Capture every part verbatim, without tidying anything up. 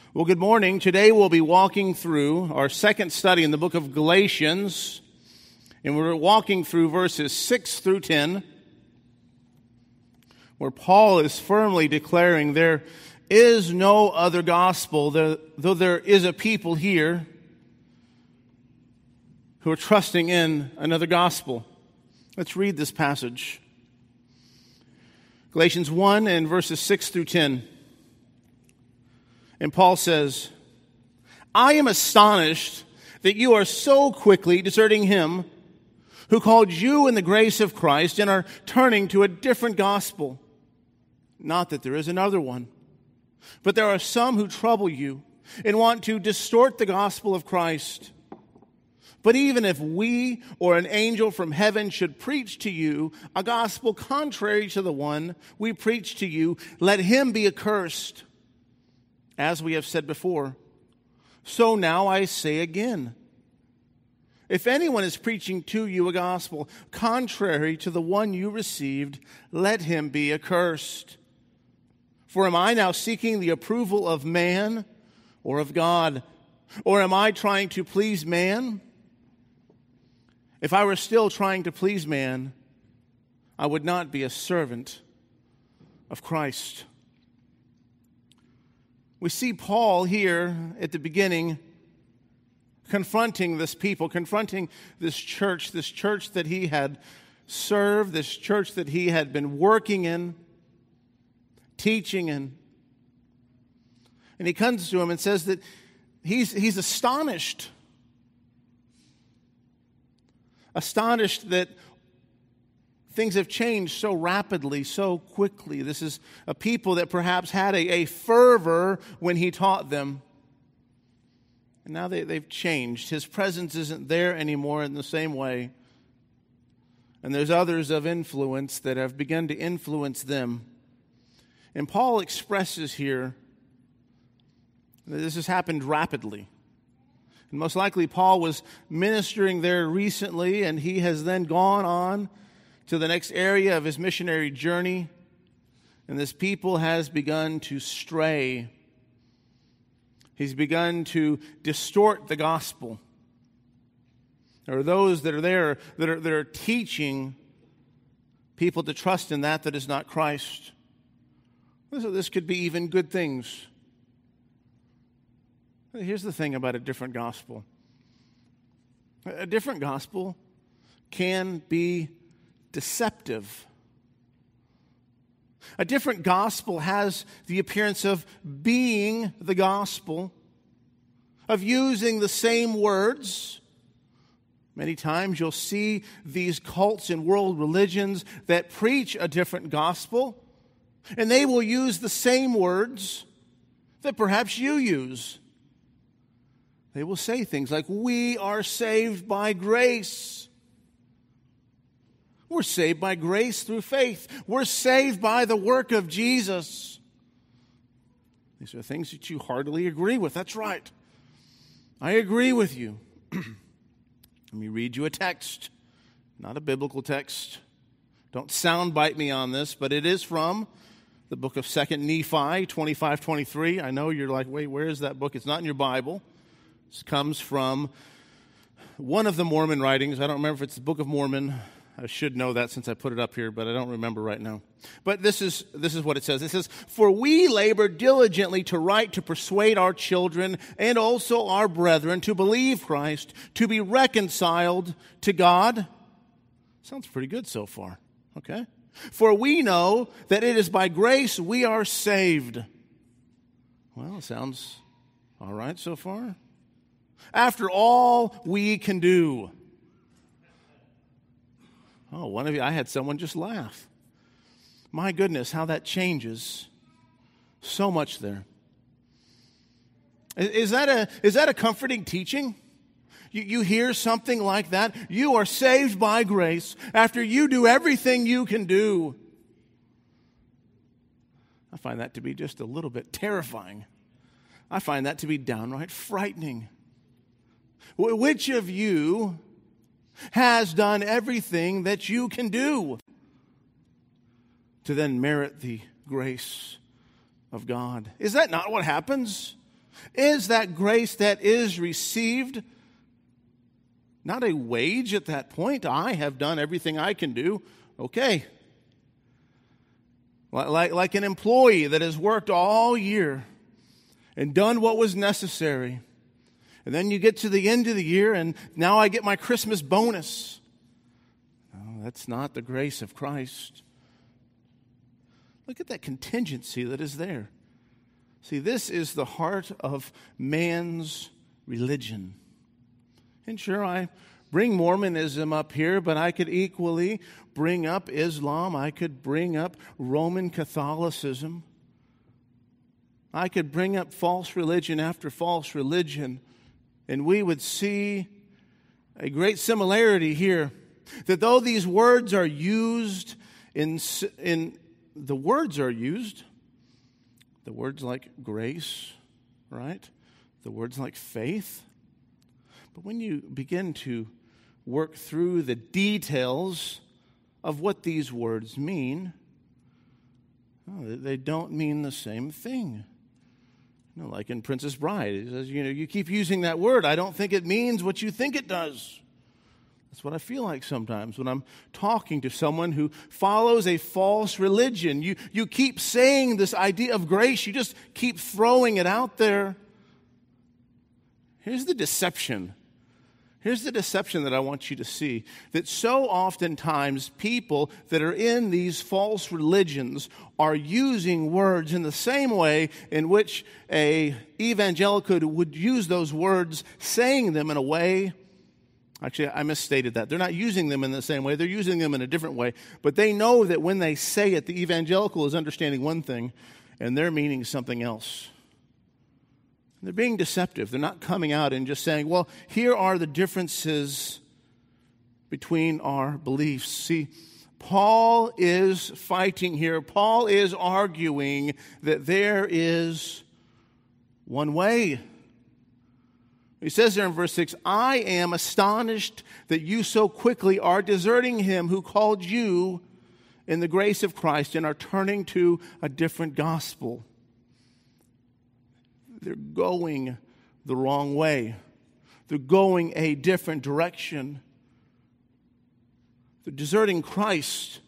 Well, good morning. Today we'll be walking through our second study in the book of Galatians, and we're walking through verses six through ten, where Paul is firmly declaring there is no other gospel, though there is a people here who are trusting in another gospel. Let's read this passage. Galatians one and verses six through ten. And Paul says, I am astonished that you are so quickly deserting him who called you in the grace of Christ and are turning to a different gospel. Not that there is another one, but there are some who trouble you and want to distort the gospel of Christ. But even if we or an angel from heaven should preach to you a gospel contrary to the one we preach to you, let him be accursed. As we have said before, so now I say again, if anyone is preaching to you a gospel contrary to the one you received, let him be accursed. For am I now seeking the approval of man or of God? Or am I trying to please man? If I were still trying to please man, I would not be a servant of Christ. We see Paul here at the beginning confronting this people, confronting this church, this church that he had served, this church that he had been working in, teaching in. And he comes to him and says that he's, he's astonished. Astonished that things have changed so rapidly, so quickly. This is a people that perhaps had a, a fervor when he taught them. And now they, they've changed. His presence isn't there anymore in the same way. And there's others of influence that have begun to influence them. And Paul expresses here that this has happened rapidly. And most likely Paul was ministering there recently, and he has then gone on to the next area of his missionary journey, and this people has begun to stray. He's begun to distort the gospel. There are those that are there that are, that are teaching people to trust in that that is not Christ. So this could be even good things. Here's the thing about a different gospel. A different gospel can be deceptive. A different gospel has the appearance of being the gospel, of using the same words. Many times you'll see these cults and world religions that preach a different gospel, and they will use the same words that perhaps you use. They will say things like, we are saved by grace. We're saved by grace through faith. We're saved by the work of Jesus. These are things that you heartily agree with. That's right. I agree with you. Let me read you a text, not a biblical text. Don't soundbite me on this, but it is from the book of Second Nephi, twenty-five twenty-three. I know you're like, wait, where is that book? It's not in your Bible. This comes from one of the Mormon writings. I don't remember if it's the Book of Mormon. I should know that since I put it up here, but I don't remember right now. But this is this is what it says. It says, for we labor diligently to write to persuade our children and also our brethren to believe Christ, to be reconciled to God. Sounds pretty good so far. Okay. For we know that it is by grace we are saved. Well, it sounds all right so far. After all we can do. Oh, one of you, I had someone just laugh. My goodness, how that changes so much there. Is that a, is that a comforting teaching? You, you hear something like that? You are saved by grace after you do everything you can do. I find that to be just a little bit terrifying. I find that to be downright frightening. Which of you has done everything that you can do to then merit the grace of God? Is that not what happens Is that grace that is received not a wage at that point? I have done everything I can do. Okay. Like, like an employee that has worked all year and done what was necessary. And then you get to the end of the year and now I get my Christmas bonus. No, that's not the grace of Christ. Look at that contingency that is there. See, this is the heart of man's religion. And sure, I bring Mormonism up here, but I could equally bring up Islam. I could bring up Roman Catholicism. I could bring up false religion after false religion, and we would see a great similarity here, that though these words are used in, in the words are used, the words like grace, right? The words like faith. But when you begin to work through the details of what these words mean, oh, they don't mean the same thing. You know, like in Princess Bride, it says, you know, you keep using that word. I don't think it means what you think it does. That's what I feel like sometimes when I'm talking to someone who follows a false religion. You, you keep saying this idea of grace. You just keep throwing it out there. Here's the deception. Here's the deception that I want you to see. That so oftentimes people that are in these false religions are using words in the same way in which a evangelical would use those words, saying them in a way. Actually, I misstated that. They're not using them in the same way. They're using them in a different way. But they know that when they say it, the evangelical is understanding one thing, and they're meaning something else. They're being deceptive. They're not coming out and just saying, well, here are the differences between our beliefs. See, Paul is fighting here. Paul is arguing that there is one way. He says there in verse six, I am astonished that you so quickly are deserting him who called you in the grace of Christ and are turning to a different gospel. They're going the wrong way. They're going a different direction. They're deserting Christ.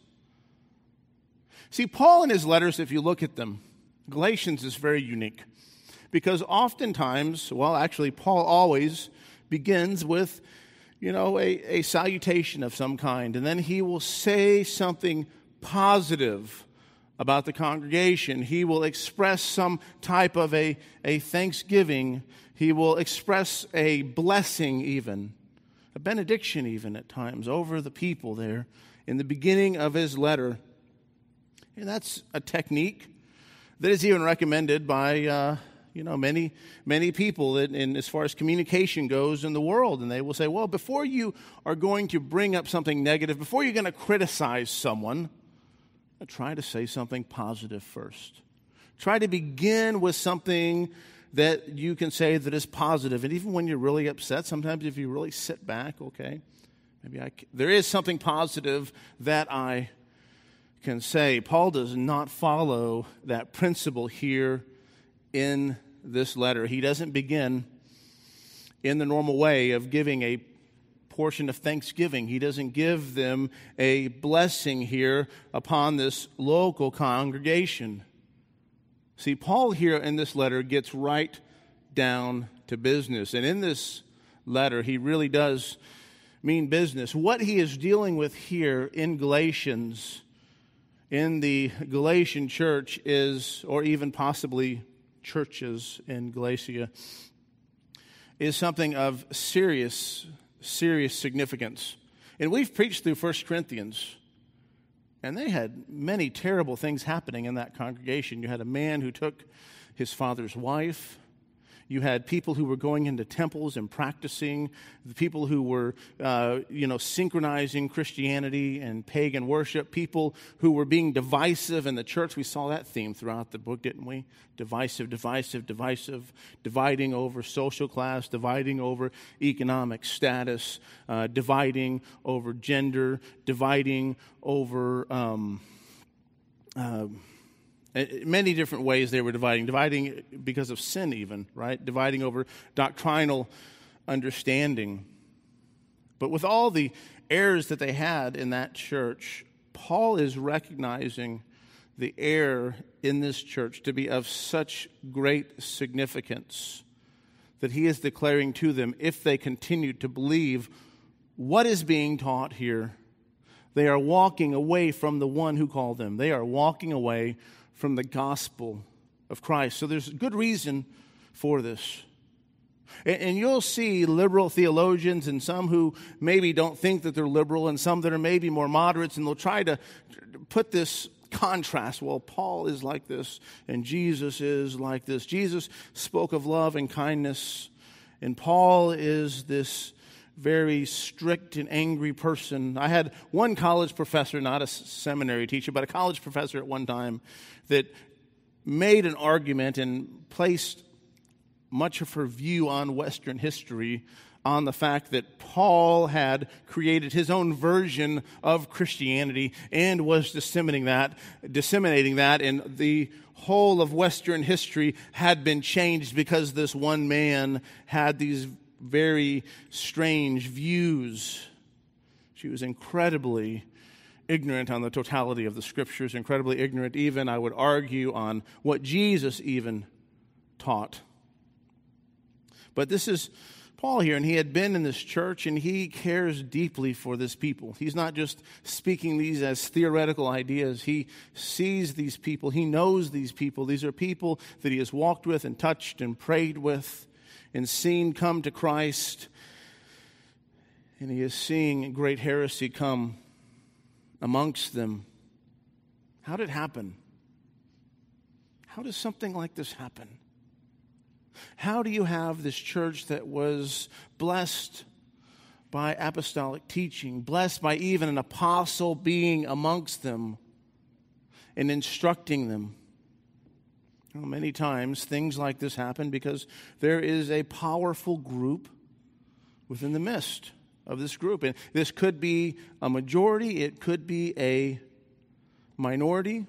See, Paul in his letters, if you look at them, Galatians is very unique. Because oftentimes, well, actually, Paul always begins with, you know, a, a salutation of some kind. And then he will say something positive about the congregation. He will express some type of a, a thanksgiving. He will express a blessing even, a benediction even at times over the people there in the beginning of his letter. And that's a technique that is even recommended by uh, you know, many, many people in, in as far as communication goes in the world. And they will say, well, before you are going to bring up something negative, before you're going to criticize someone, try to say something positive first. Try to begin with something that you can say that is positive. And even when you're really upset, sometimes if you really sit back, okay, maybe I can, there is something positive that I can say. Paul does not follow that principle here in this letter. He doesn't begin in the normal way of giving a portion of thanksgiving. He doesn't give them a blessing here upon this local congregation. See, Paul here in this letter gets right down to business. And in this letter, he really does mean business. What he is dealing with here in Galatians, in the Galatian church is, or even possibly churches in Galatia, is something of serious, serious significance. And we've preached through First Corinthians, and they had many terrible things happening in that congregation. You had a man who took his father's wife. You had people who were going into temples and practicing, the people who were, uh, you know, synchronizing Christianity and pagan worship, people who were being divisive in the church. We saw that theme throughout the book, didn't we? Divisive, divisive, divisive, dividing over social class, dividing over economic status, uh, dividing over gender, dividing over um, uh, Many different ways they were dividing, dividing because of sin even, right? Dividing over doctrinal understanding. But with all the errors that they had in that church, Paul is recognizing the error in this church to be of such great significance that he is declaring to them, if they continue to believe what is being taught here, they are walking away from the one who called them. They are walking away from the gospel of Christ. So there's good reason for this. And you'll see liberal theologians and some who maybe don't think that they're liberal and some that are maybe more moderates, and they'll try to put this contrast. Well, Paul is like this and Jesus is like this. Jesus spoke of love and kindness, and Paul is this very strict and angry person. I had one college professor, not a seminary teacher, but a college professor at one time that made an argument and placed much of her view on Western history on the fact that Paul had created his own version of Christianity and was disseminating that, disseminating that, and the whole of Western history had been changed because this one man had these very strange views. She was incredibly ignorant on the totality of the Scriptures, incredibly ignorant even, I would argue, on what Jesus even taught. But this is Paul here, and he had been in this church, and he cares deeply for this people. He's not just speaking these as theoretical ideas. He sees these people. He knows these people. These are people that he has walked with and touched and prayed with and seen come to Christ. And he is seeing great heresy come amongst them. How did it happen? How does something like this happen? How do you have this church that was blessed by apostolic teaching, blessed by even an apostle being amongst them and instructing them? Well, many times things like this happen because there is a powerful group within the midst of this group. And this could be a majority, it could be a minority.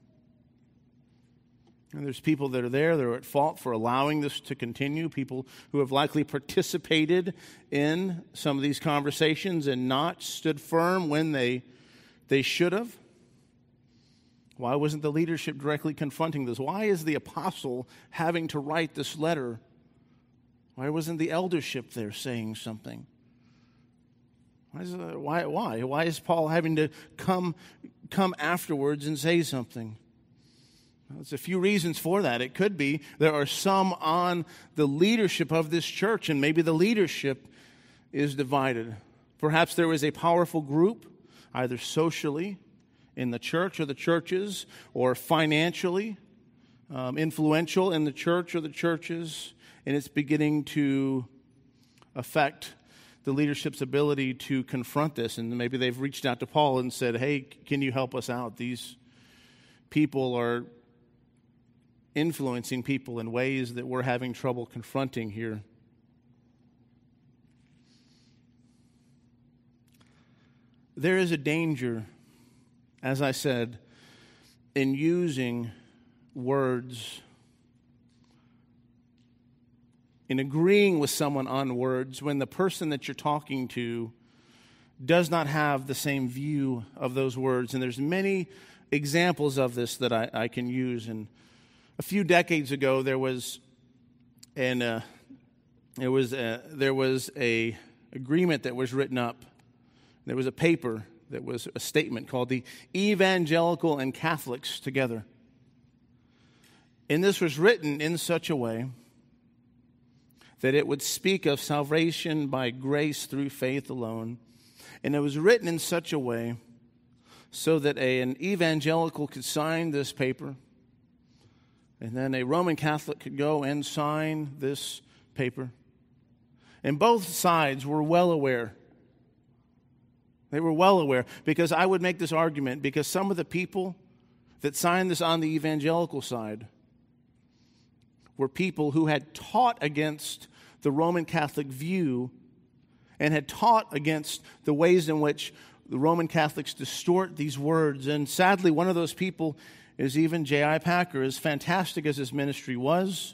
And there's people that are there that are at fault for allowing this to continue, people who have likely participated in some of these conversations and not stood firm when they, they should have. Why wasn't the leadership directly confronting this? Why is the apostle having to write this letter? Why wasn't the eldership there saying something? Why is, uh, why, why? Why is Paul having to come, come afterwards and say something? Well, there's a few reasons for that. It could be there are some on the leadership of this church, and maybe the leadership is divided. Perhaps there was a powerful group, either socially in the church or the churches, or financially um, influential in the church or the churches, and it's beginning to affect the leadership's ability to confront this. And maybe they've reached out to Paul and said, hey, can you help us out? These people are influencing people in ways that we're having trouble confronting here. There is a danger, as I said, in using words, in agreeing with someone on words when the person that you're talking to does not have the same view of those words. And there's many examples of this that I, I can use. And a few decades ago, there was an uh, there was a, there was a agreement that was written up. There was a paper that was a statement called the Evangelical and Catholics Together. And this was written in such a way that it would speak of salvation by grace through faith alone. And it was written in such a way so that a, an evangelical could sign this paper, and then a Roman Catholic could go and sign this paper. And both sides were well aware. They were well aware, because I would make this argument, because some of the people that signed this on the evangelical side were people who had taught against the Roman Catholic view and had taught against the ways in which the Roman Catholics distort these words. And sadly, one of those people is even J I. Packer, as fantastic as his ministry was.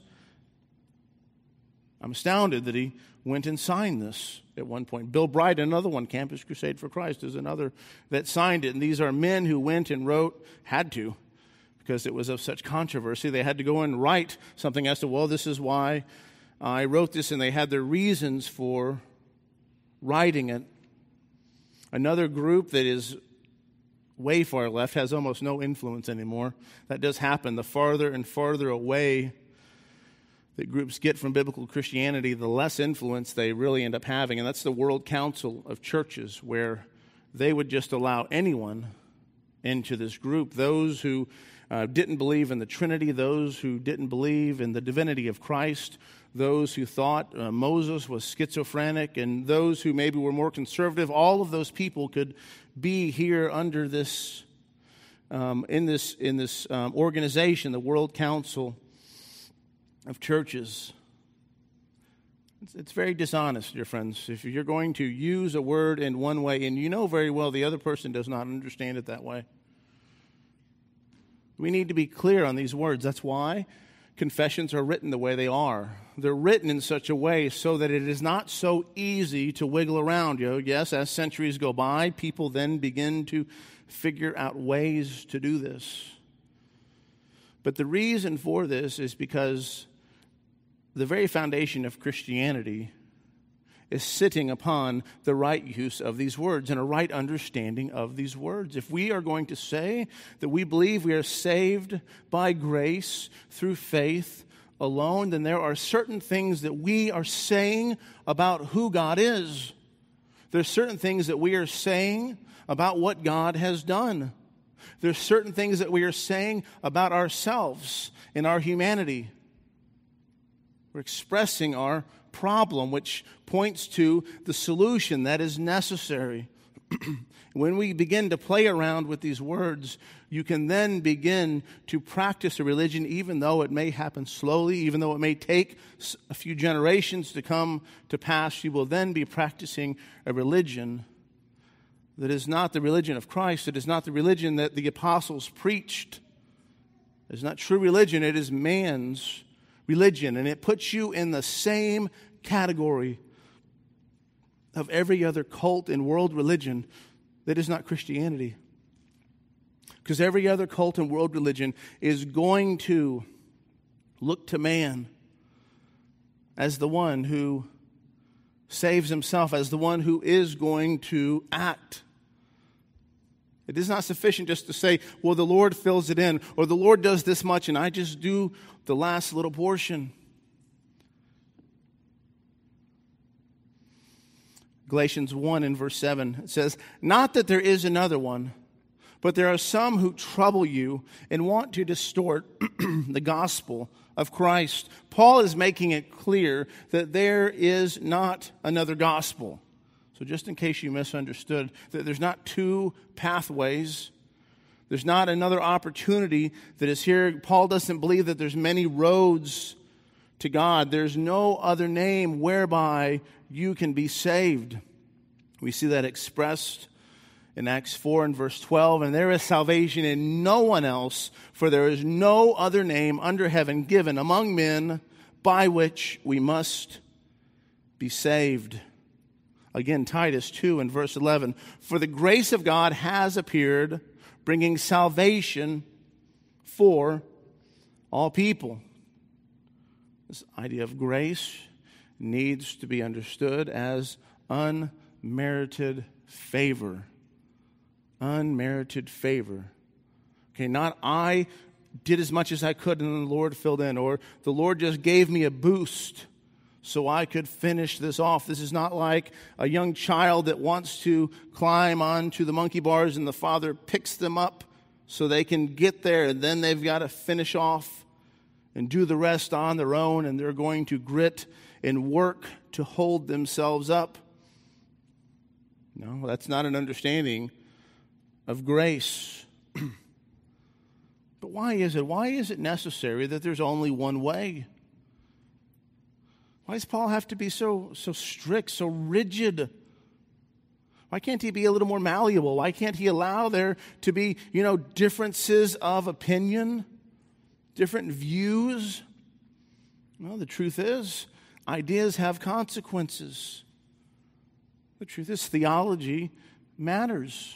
I'm astounded that he went and signed this at one point. Bill Bright, another one, Campus Crusade for Christ, is another that signed it. And these are men who went and wrote, had to, because it was of such controversy. They had to go and write something as to, well, this is why I wrote this, and they had their reasons for writing it. Another group that is way far left has almost no influence anymore. That does happen. The farther and farther away that groups get from biblical Christianity, the less influence they really end up having. And that's the World Council of Churches, where they would just allow anyone into this group. Those who uh, didn't believe in the Trinity, those who didn't believe in the divinity of Christ, those who thought uh, Moses was schizophrenic, and those who maybe were more conservative. All of those people could be here under this, um, in this, in this um, organization, the World Council of Churches. It's, it's very dishonest, dear friends. If you're going to use a word in one way, and you know very well the other person does not understand it that way, we need to be clear on these words. That's why confessions are written the way they are. They're written in such a way so that it is not so easy to wiggle around. You know, yes, as centuries go by, people then begin to figure out ways to do this. But the reason for this is because the very foundation of Christianity is sitting upon the right use of these words and a right understanding of these words. If we are going to say that we believe we are saved by grace through faith alone, then there are certain things that we are saying about who God is. There's certain things that we are saying about what God has done. There's certain things that we are saying about ourselves and our humanity. We're expressing our problem, which points to the solution that is necessary. When we begin to play around with these words, you can then begin to practice a religion, even though it may happen slowly, even though it may take a few generations to come to pass. You will then be practicing a religion that is not the religion of Christ. It is not the religion that the apostles preached. It is not true religion. It is man's religion, and it puts you in the same category of every other cult and world religion that is not Christianity. Because every other cult and world religion is going to look to man as the one who saves himself, as the one who is going to act. It is not sufficient just to say, well, the Lord fills it in, or the Lord does this much, and I just do the last little portion. Galatians one in verse seven, it says, not that there is another one, but there are some who trouble you and want to distort the gospel of Christ. Paul is making it clear that there is not another gospel. So just in case you misunderstood, that there's not two pathways. There's not another opportunity that is here. Paul doesn't believe that there's many roads to God. There's no other name whereby you can be saved. We see that expressed in Acts four and verse twelve. And there is salvation in no one else, for there is no other name under heaven given among men by which we must be saved. Again, Titus two and verse eleven. For the grace of God has appeared, bringing salvation for all people. This idea of grace needs to be understood as unmerited favor. Unmerited favor. Okay, not I did as much as I could and the Lord filled in, or the Lord just gave me a boost so I could finish this off. This is not like a young child that wants to climb onto the monkey bars and the father picks them up so they can get there, and then they've got to finish off and do the rest on their own, and they're going to grit and work to hold themselves up. No, that's not an understanding of grace. But why is it? Why is it necessary that there's only one way? Why does Paul have to be so, so strict, so rigid? Why can't he be a little more malleable? Why can't he allow there to be, you know, differences of opinion, different views? Well, the truth is, ideas have consequences. The truth is, theology matters.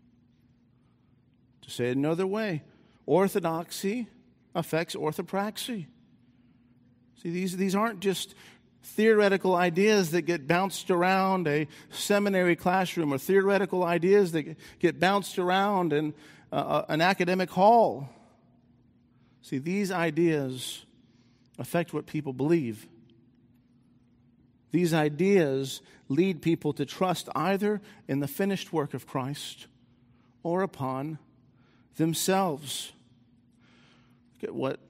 To say it another way, orthodoxy affects orthopraxy. See, these, these aren't just theoretical ideas that get bounced around a seminary classroom or theoretical ideas that get bounced around in uh, an academic hall. See, these ideas affect what people believe. These ideas lead people to trust either in the finished work of Christ or upon themselves. Look at what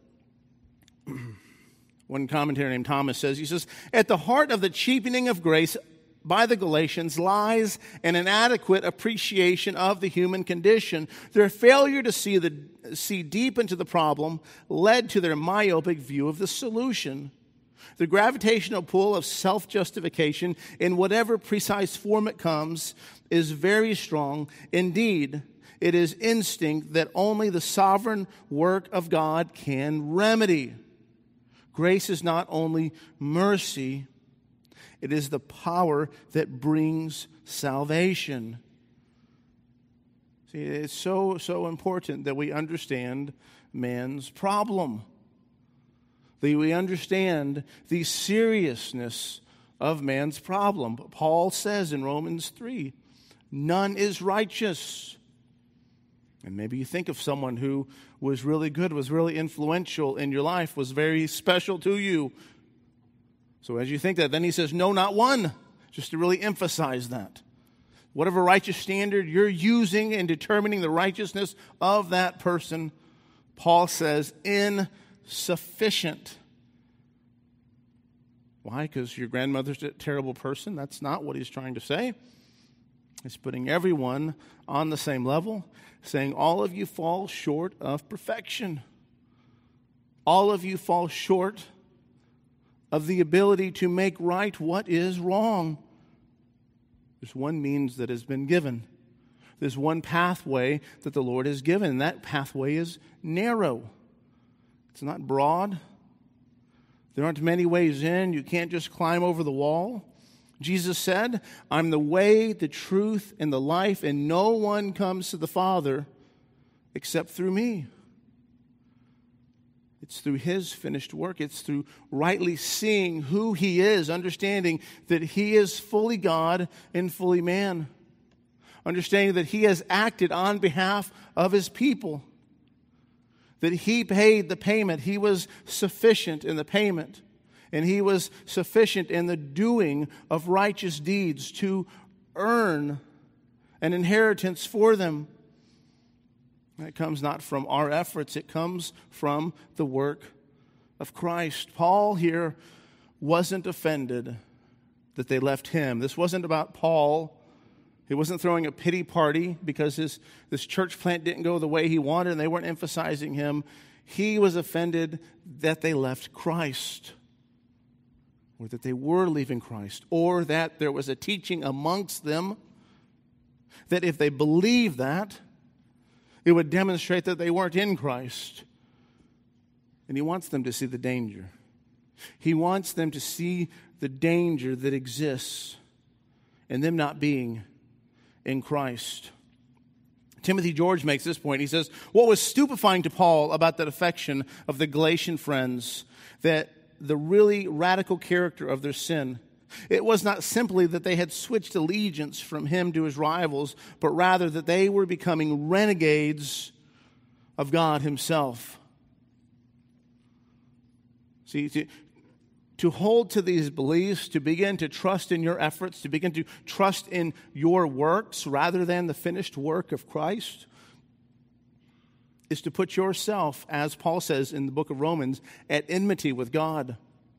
one commentator named Thomas says. He says, at the heart of the cheapening of grace by the Galatians lies an inadequate appreciation of the human condition. Their failure to see, the, see deep into the problem led to their myopic view of the solution. The gravitational pull of self-justification, in whatever precise form it comes, is very strong. Indeed, it is instinct that only the sovereign work of God can remedy. Grace is not only mercy, it is the power that brings salvation. See, it's so, so important that we understand man's problem. That we understand the seriousness of man's problem. Paul says in Romans three, none is righteous. And maybe you think of someone who was really good, was really influential in your life, was very special to you. So as you think that, then he says, no, not one, just to really emphasize that. Whatever righteous standard you're using in determining the righteousness of that person, Paul says, insufficient. Why? Because your grandmother's a terrible person? That's not what he's trying to say. He's putting everyone on the same level, saying all of you fall short of perfection. All of you fall short of the ability to make right what is wrong. There's one means that has been given. There's one pathway that the Lord has given, and that pathway is narrow. It's not broad. There aren't many ways in. You can't just climb over the wall. Jesus said, I'm the way, the truth, and the life, and no one comes to the Father except through me. It's through his finished work. It's through rightly seeing who he is, understanding that he is fully God and fully man. Understanding that he has acted on behalf of his people. That he paid the payment. He was sufficient in the payment. And he was sufficient in the doing of righteous deeds to earn an inheritance for them. It comes not from our efforts, it comes from the work of Christ. Paul here wasn't offended that they left him. This wasn't about Paul. He wasn't throwing a pity party because his this church plant didn't go the way he wanted and they weren't emphasizing him. He was offended that they left Christ, or that they were leaving Christ, or that there was a teaching amongst them that if they believed that, it would demonstrate that they weren't in Christ. And he wants them to see the danger. He wants them to see the danger that exists in them not being in Christ. Timothy George makes this point. He says, what was stupefying to Paul about the defection of the Galatian friends, that the really radical character of their sin, it was not simply that they had switched allegiance from him to his rivals, but rather that they were becoming renegades of God himself. See, to, to hold to these beliefs, to begin to trust in your efforts, to begin to trust in your works rather than the finished work of Christ, is to put yourself, as Paul says in the book of Romans, at enmity with God.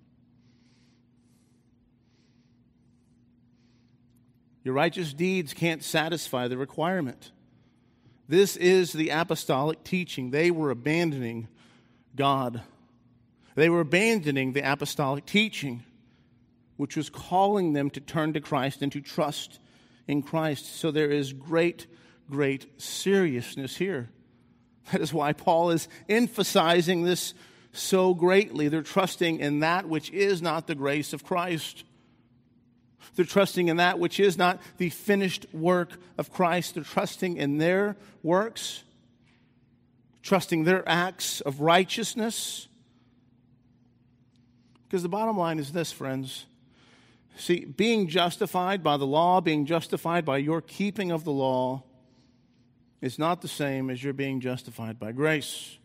Your righteous deeds can't satisfy the requirement. This is the apostolic teaching. They were abandoning God. They were abandoning the apostolic teaching, which was calling them to turn to Christ and to trust in Christ. So there is great, great seriousness here. That is why Paul is emphasizing this so greatly. They're trusting in that which is not the grace of Christ. They're trusting in that which is not the finished work of Christ. They're trusting in their works, trusting their acts of righteousness. Because the bottom line is this, friends. See, being justified by the law, being justified by your keeping of the law, is not the same as you're being justified by grace.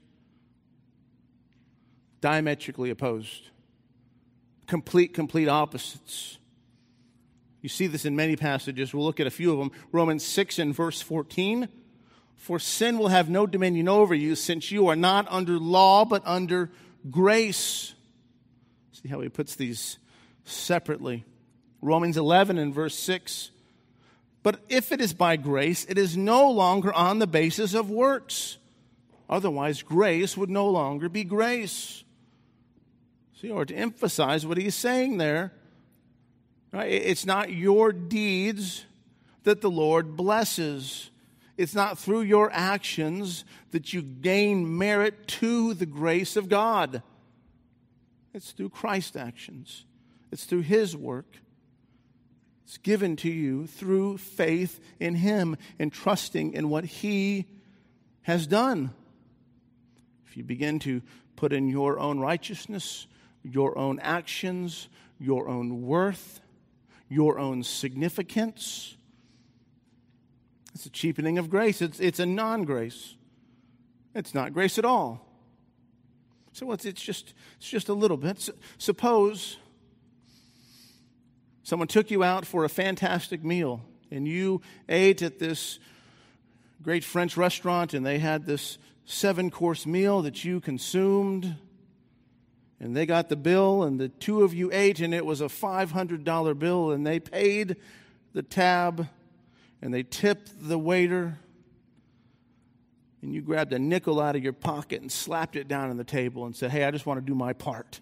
Diametrically opposed. Complete, complete opposites. You see this in many passages. We'll look at a few of them. Romans six and verse fourteen. For sin will have no dominion over you, since you are not under law, but under grace. See how he puts these separately. Romans eleven and verse six. But if it is by grace, it is no longer on the basis of works. Otherwise, grace would no longer be grace. See, or to emphasize what he's saying there, right? It's not your deeds that the Lord blesses. It's not through your actions that you gain merit to the grace of God. It's through Christ's actions. It's through his work. It's given to you through faith in him and trusting in what he has done. If you begin to put in your own righteousness, your own actions, your own worth, your own significance, it's a cheapening of grace. It's, it's a non-grace. It's not grace at all. So it's, it's just it's just a little bit. S- suppose someone took you out for a fantastic meal, and you ate at this great French restaurant, and they had this seven-course meal that you consumed, and they got the bill, and the two of you ate, and it was a five hundred dollars bill, and they paid the tab, and they tipped the waiter, and you grabbed a nickel out of your pocket and slapped it down on the table and said, hey, I just want to do my part.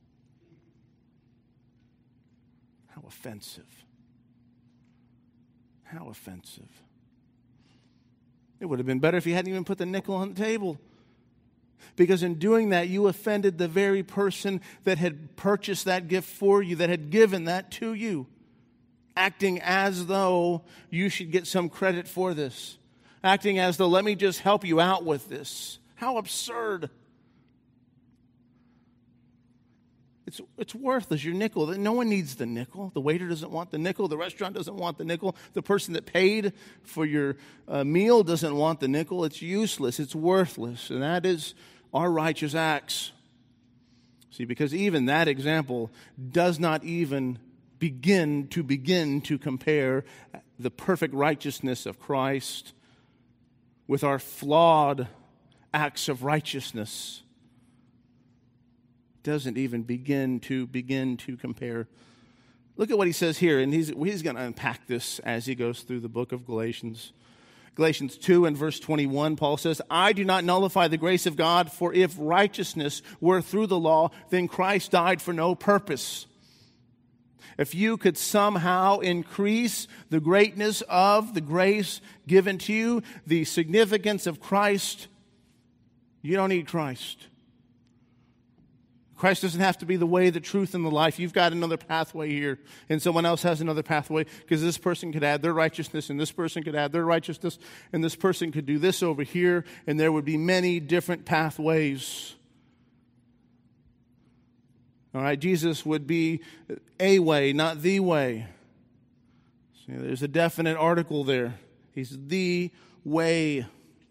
How offensive. How offensive. It would have been better if you hadn't even put the nickel on the table. Because in doing that, you offended the very person that had purchased that gift for you, that had given that to you, acting as though you should get some credit for this, acting as though, let me just help you out with this. How absurd. It's, it's worthless, your nickel. No one needs the nickel. The waiter doesn't want the nickel. The restaurant doesn't want the nickel. The person that paid for your uh, meal doesn't want the nickel. It's useless. It's worthless. And that is our righteous acts. See, because even that example does not even begin to begin to compare the perfect righteousness of Christ with our flawed acts of righteousness. Doesn't even begin to begin to compare. Look at what he says here, and he's, he's going to unpack this as he goes through the book of Galatians. Galatians two and verse twenty-one, Paul says, I do not nullify the grace of God, for if righteousness were through the law, then Christ died for no purpose. If you could somehow increase the greatness of the grace given to you, the significance of Christ, you don't need Christ. Christ doesn't have to be the way, the truth, and the life. You've got another pathway here, and someone else has another pathway, because this person could add their righteousness, and this person could add their righteousness, and this person could do this over here, and there would be many different pathways. All right, Jesus would be a way, not the way. See, there's a definite article there. He's the way.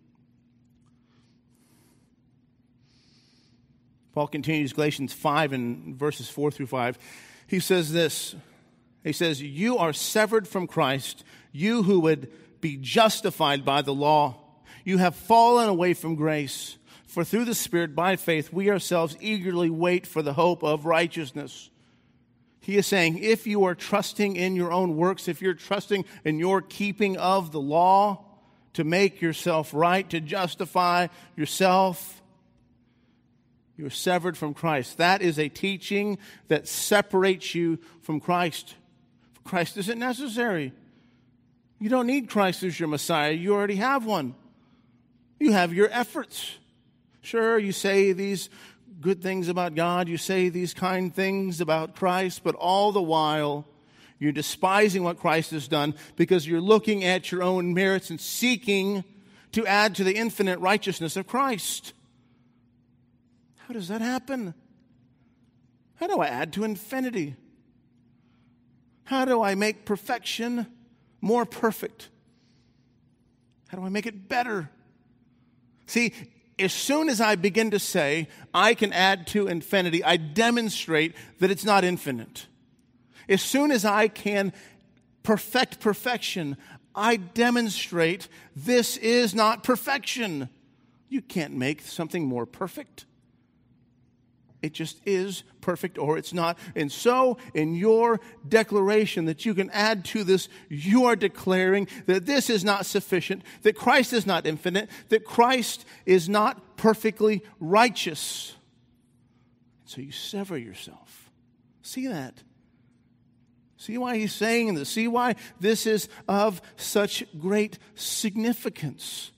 Paul continues Galatians five and verses four through five. He says this. He says, you are severed from Christ, you who would be justified by the law. You have fallen away from grace. For through the Spirit, by faith, we ourselves eagerly wait for the hope of righteousness. He is saying, if you are trusting in your own works, if you're trusting in your keeping of the law to make yourself right, to justify yourself, you're severed from Christ. That is a teaching that separates you from Christ. Christ isn't necessary. You don't need Christ as your Messiah. You already have one. You have your efforts. Sure, you say these good things about God. You say these kind things about Christ. But all the while, you're despising what Christ has done because you're looking at your own merits and seeking to add to the infinite righteousness of Christ. How does that happen? How do I add to infinity? How do I make perfection more perfect? How do I make it better? See, as soon as I begin to say, I can add to infinity, I demonstrate that it's not infinite. As soon as I can perfect perfection, I demonstrate this is not perfection. You can't make something more perfect. It just is perfect or it's not. And so, in your declaration that you can add to this, you are declaring that this is not sufficient, that Christ is not infinite, that Christ is not perfectly righteous. So you sever yourself. See that? See why he's saying this? See why this is of such great significance?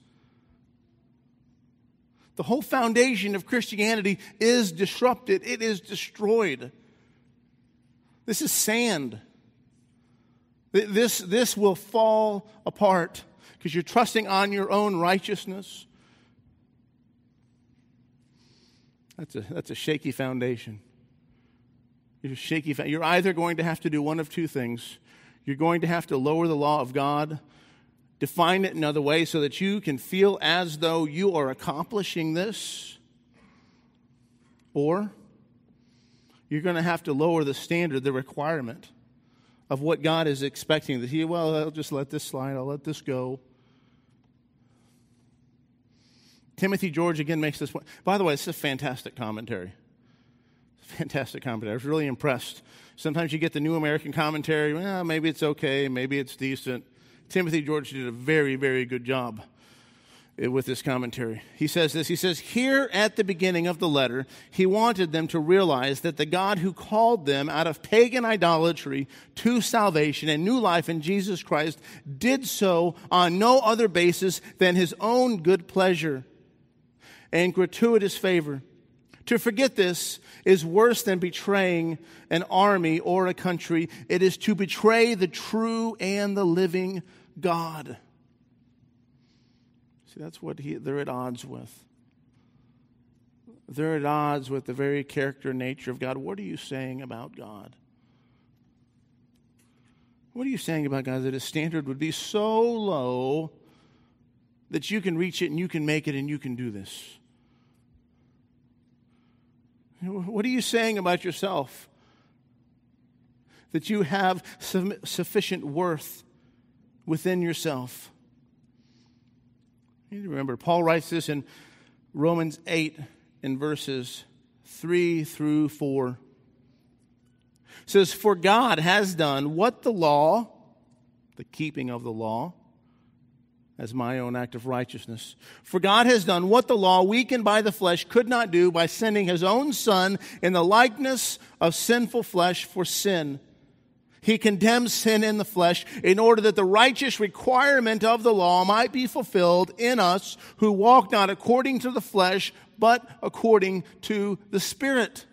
The whole foundation of Christianity is disrupted. It is destroyed. This is sand. This, this will fall apart because you're trusting on your own righteousness. That's a, that's a shaky foundation. You're shaky. You're either going to have to do one of two things. You're going to have to lower the law of God, define it another way so that you can feel as though you are accomplishing this. Or you're going to have to lower the standard, the requirement of what God is expecting. That He, well, I'll just let this slide, I'll let this go. Timothy George again makes this point. By the way, it's a fantastic commentary. Fantastic commentary. I was really impressed. Sometimes you get the New American Commentary. Well, maybe it's okay, maybe it's decent. Timothy George did a very, very good job with this commentary. He says this, he says, here at the beginning of the letter, he wanted them to realize that the God who called them out of pagan idolatry to salvation and new life in Jesus Christ did so on no other basis than his own good pleasure and gratuitous favor. To forget this is worse than betraying an army or a country. It is to betray the true and the living God. See, that's what he, they're at odds with. They're at odds with the very character and nature of God. What are you saying about God? What are you saying about God? That his standard would be so low that you can reach it and you can make it and you can do this. What are you saying about yourself? That you have sufficient worth within yourself. You remember, Paul writes this in Romans eight in verses three through four. It says, for God has done what the law, the keeping of the law, as my own act of righteousness. For God has done what the law, weakened by the flesh, could not do by sending his own Son in the likeness of sinful flesh for sin. He condemns sin in the flesh in order that the righteous requirement of the law might be fulfilled in us who walk not according to the flesh, but according to the Spirit.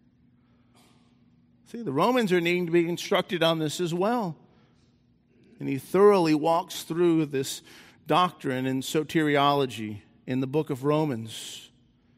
See, the Romans are needing to be instructed on this as well. And he thoroughly walks through this doctrine and soteriology in the book of Romans.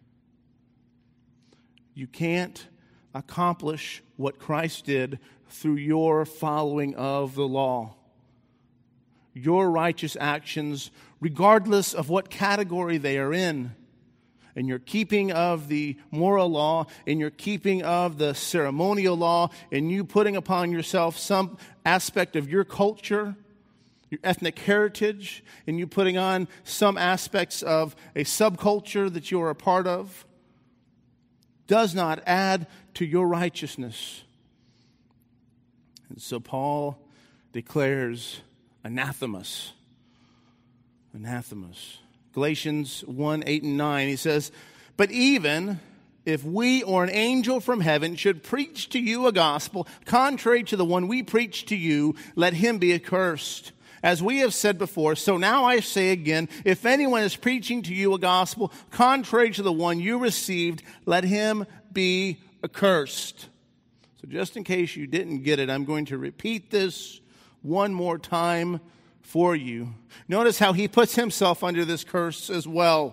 You can't accomplish what Christ did through your following of the law. Your righteous actions, regardless of what category they are in, in your keeping of the moral law, in your keeping of the ceremonial law, in you putting upon yourself some aspect of your culture, your ethnic heritage, and you putting on some aspects of a subculture that you are a part of, does not add to your righteousness. And so Paul declares anathemas. Anathemas. Galatians one, eight and nine, he says, but even if we or an angel from heaven should preach to you a gospel contrary to the one we preach to you, let him be accursed. As we have said before, so now I say again, if anyone is preaching to you a gospel contrary to the one you received, let him be accursed. So just in case you didn't get it, I'm going to repeat this one more time for you. Notice how he puts himself under this curse as well.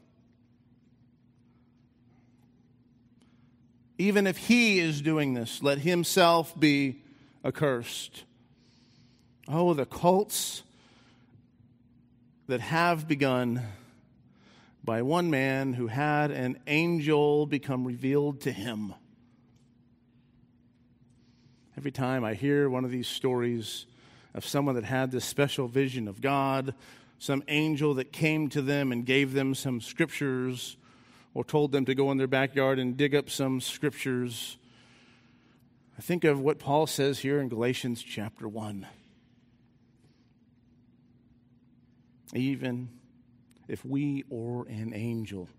Even if he is doing this, let himself be accursed. Oh, the cults that have begun by one man who had an angel become revealed to him. Every time I hear one of these stories of someone that had this special vision of God, some angel that came to them and gave them some scriptures or told them to go in their backyard and dig up some scriptures, I think of what Paul says here in Galatians chapter one. Even if we or an angel.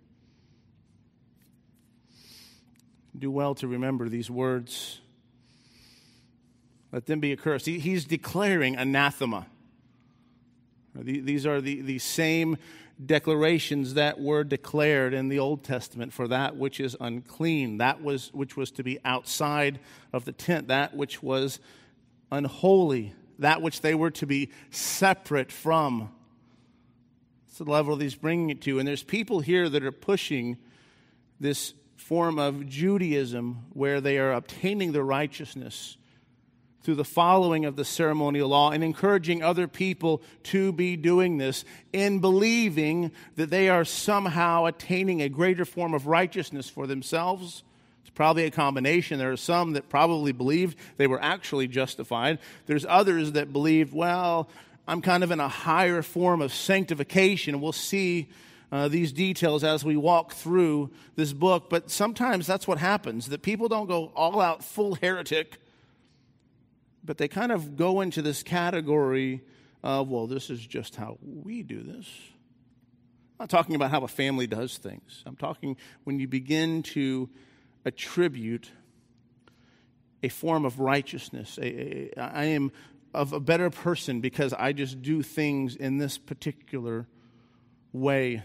Do well to remember these words. Let them be accursed. He, he's declaring anathema. These are the, the same declarations that were declared in the Old Testament for that which is unclean, that was which was to be outside of the tent, that which was unholy, that which they were to be separate from. That's the level he's bringing it to. And there's people here that are pushing this form of Judaism where they are obtaining their righteousness through the following of the ceremonial law and encouraging other people to be doing this in believing that they are somehow attaining a greater form of righteousness for themselves. It's probably a combination. There are some that probably believed they were actually justified. There's others that believed, well, I'm kind of in a higher form of sanctification. We'll see uh, these details as we walk through this book. But sometimes that's what happens, that people don't go all out full heretic, but they kind of go into this category of, well, this is just how we do this. I'm not talking about how a family does things. I'm talking when you begin to attribute a form of righteousness. A, a, I am of a better person because I just do things in this particular way.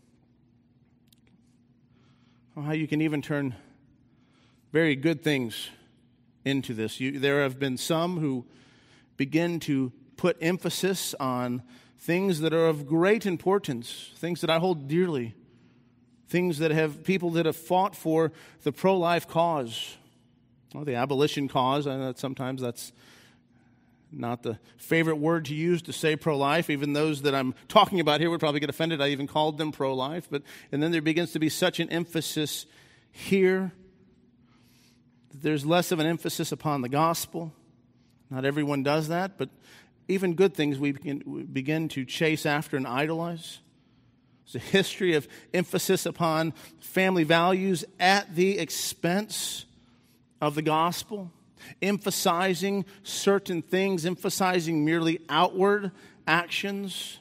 Oh, how you can even turn very good things into this. You, there have been some who begin to put emphasis on things that are of great importance, things that I hold dearly, things that have people that have fought for the pro-life cause, or the abolition cause. I know that sometimes that's not the favorite word to use to say pro-life. Even those that I'm talking about here would probably get offended. I even called them pro-life. But and then there begins to be such an emphasis here. There's less of an emphasis upon the gospel. Not everyone does that, but even good things we begin, we begin to chase after and idolize. There's a history of emphasis upon family values at the expense of the gospel, emphasizing certain things, emphasizing merely outward actions,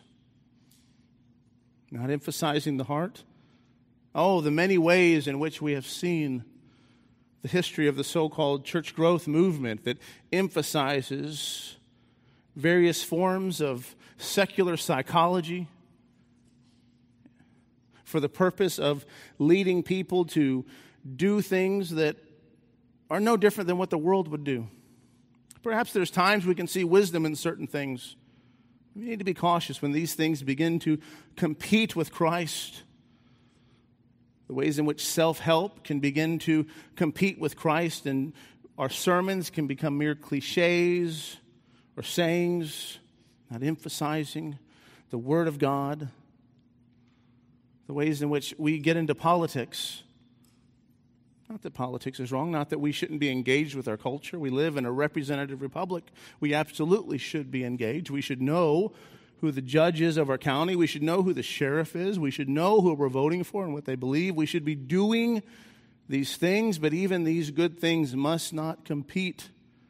not emphasizing the heart. Oh, the many ways in which we have seen the history of the so-called church growth movement that emphasizes various forms of secular psychology for the purpose of leading people to do things that are no different than what the world would do. Perhaps there's times we can see wisdom in certain things. We need to be cautious when these things begin to compete with Christ. The ways in which self-help can begin to compete with Christ, and our sermons can become mere cliches or sayings, not emphasizing the Word of God. The ways in which we get into politics. Not that politics is wrong, not that we shouldn't be engaged with our culture. We live in a representative republic. We absolutely should be engaged. We should know who the judge is of our county. We should know who the sheriff is. We should know who we're voting for and what they believe. We should be doing these things, but even these good things must not compete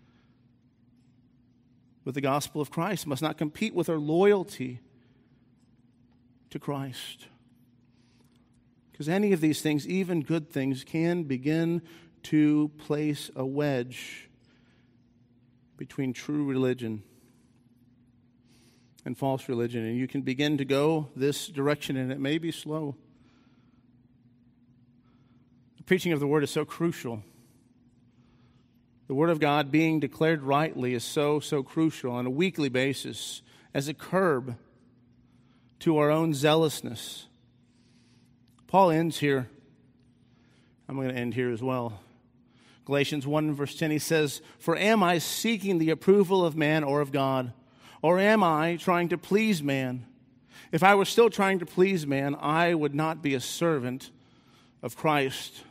with the gospel of Christ, must not compete with our loyalty to Christ. Because any of these things, even good things, can begin to place a wedge between true religion and false religion, and you can begin to go this direction, and it may be slow. The preaching of the Word is so crucial. The Word of God being declared rightly is so, so crucial on a weekly basis as a curb to our own zealousness. Paul ends here. I'm going to end here as well. Galatians one verse ten, he says, "For am I seeking the approval of man or of God? Or am I trying to please man? If I were still trying to please man, I would not be a servant of Christ."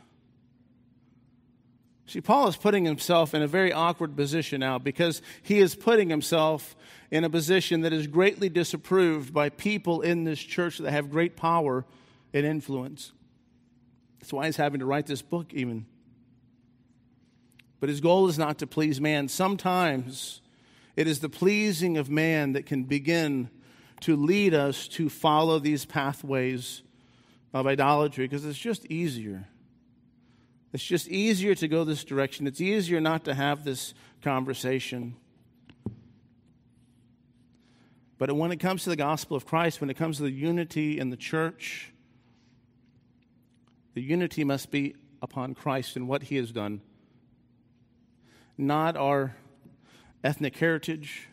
See, Paul is putting himself in a very awkward position now because he is putting himself in a position that is greatly disapproved by people in this church that have great power and influence. That's why he's having to write this book even. But his goal is not to please man. Sometimes it is the pleasing of man that can begin to lead us to follow these pathways of idolatry because it's just easier. It's just easier to go this direction. It's easier not to have this conversation. But when it comes to the gospel of Christ, when it comes to the unity in the church, the unity must be upon Christ and what he has done. Not our ethnic heritage,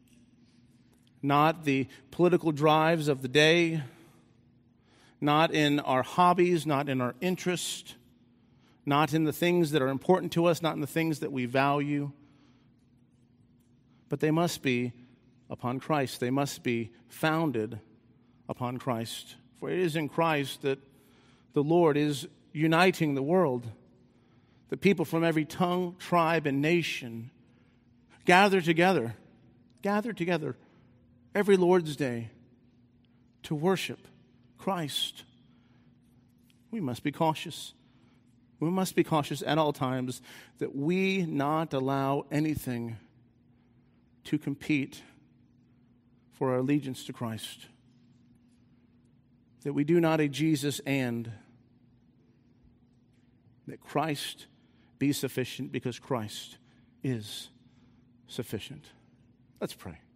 not the political drives of the day, not in our hobbies, not in our interest, not in the things that are important to us, not in the things that we value, but they must be upon Christ. They must be founded upon Christ. For it is in Christ that the Lord is uniting the world. The people from every tongue, tribe, and nation gather together, gather together every Lord's Day to worship Christ. We must be cautious. We must be cautious at all times that we not allow anything to compete for our allegiance to Christ. That we do not a Jesus and, that Christ be sufficient because Christ is sufficient. Let's pray.